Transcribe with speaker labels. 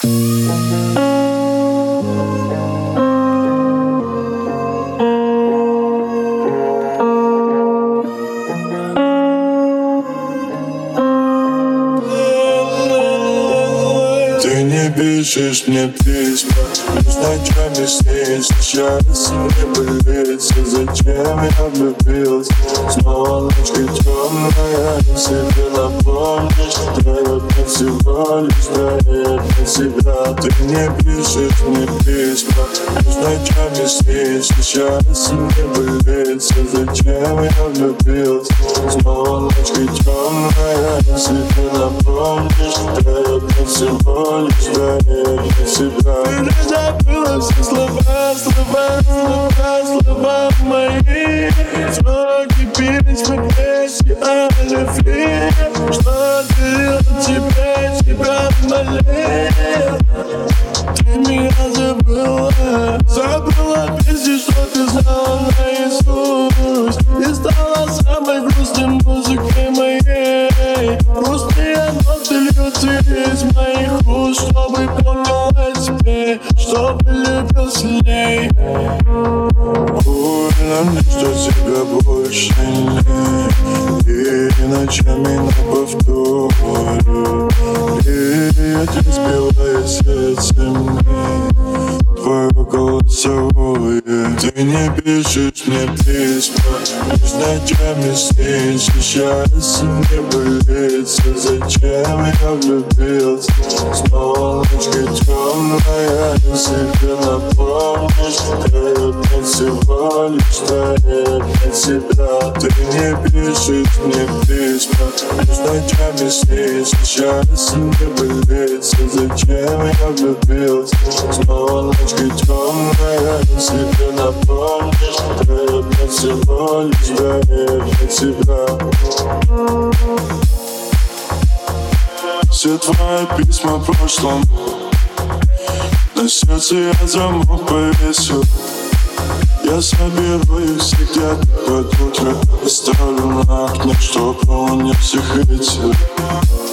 Speaker 1: Ты не пишешь мне письма, лишь ночами снится. Сейчас мне болится, зачем я влюбился. Снова ночка темная, себе напомнишь. Наверное, всего лишь, наверное, себя. Ты не пишешь мне письма, лишь ночами снится. Сейчас мне болится, зачем я влюбился. Снова ночка темная, себе напомнишь. Наверное, всего лишь, наверное, себя. Ты не забыла все слова, слова, слова, слова мои. Сроки бились в агрессии, а любви. Что дарил тебе, тебя молил. Ты меня забыла, забыла песни, что ты знала наизусть. И стала самой грустной музыкой моей. Грустные ноты льются из моих уст, чтобы помнила тебе, чтобы любил сильней. Больно мне, что тебя больше нет. И ночами на повторе. И это сбивает сердце мне. Твое голосовое. Ты не пишешь мне письма, лишь ночами снится. Сейчас мне болится, зачем я влюбился. Снова ночка темная, себе напомнишь. Наверное, всего лишь, наверное, себя. Ты не пишешь мне письма, лишь ночами снится. Сейчас мне болится, зачем я влюбился. Снова ночка темная, себе напомнишь. Наверное, всего лишь, наверное, себя. Все твои письма в прошлом, на сердце я замок повесил. Я соберу их все где-то под утро, оставлю на окне, чтоб он не всех видел.